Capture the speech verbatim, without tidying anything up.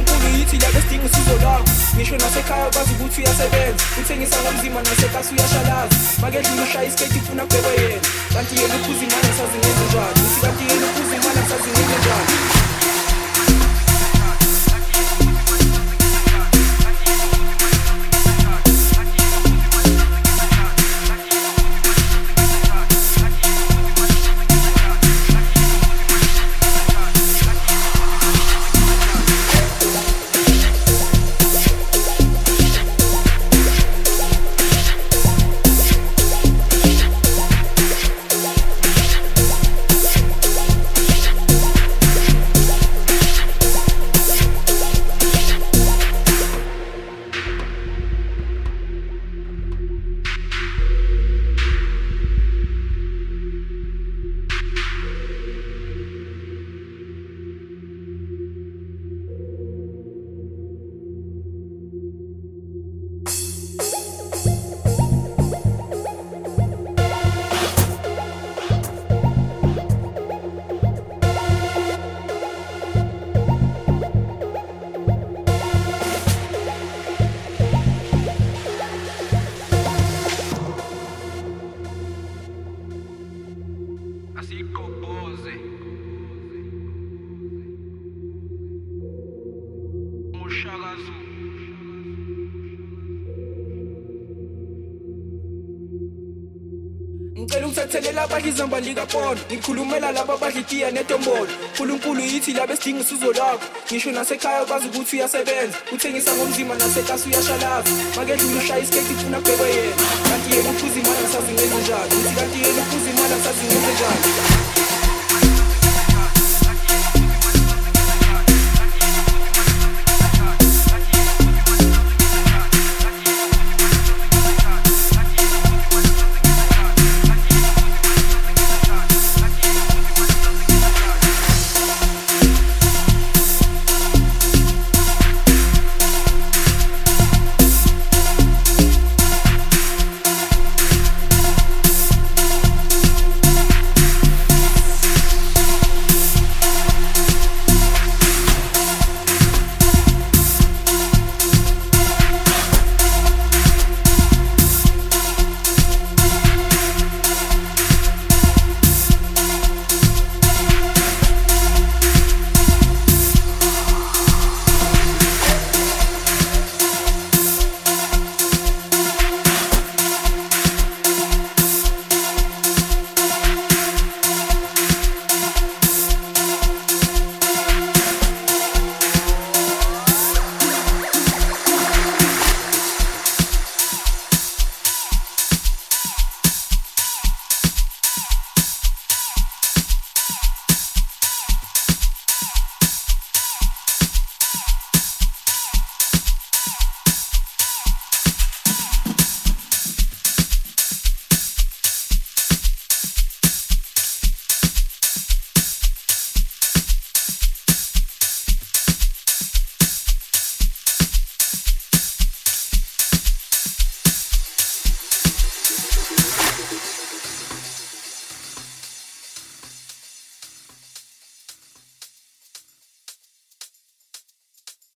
nkulunkulu yithi labe sidinga usizo lakho ngisho nasekhaya kwazi ukuthi uyasebenza uthengisa ngomzimba nasekasi uyashalaza makedlula ushaya isiketi ufuna kubhekwe yena kanti yena uphuza imali asazi ngenze njani uthi kanti yena uphuza imali asazi ngenze njani. Asikoboze Mushakazu ngicela ukuthethelela abadla izamba likapona ngikhulumela laba abadla itiya netombolo nkulunkulu yithi labe sidinga usizo lakho ngisho nasekhaya kwazi ukuthi uyasebenza uthengisa ngomzimba nasekasi uyashalaza makedlula ushaya isiketi ufuna kubhekwe yena kanti yena uphuza imali asazi ngenze njani uthi kanti yena uphuza imali asazi ngenze njani.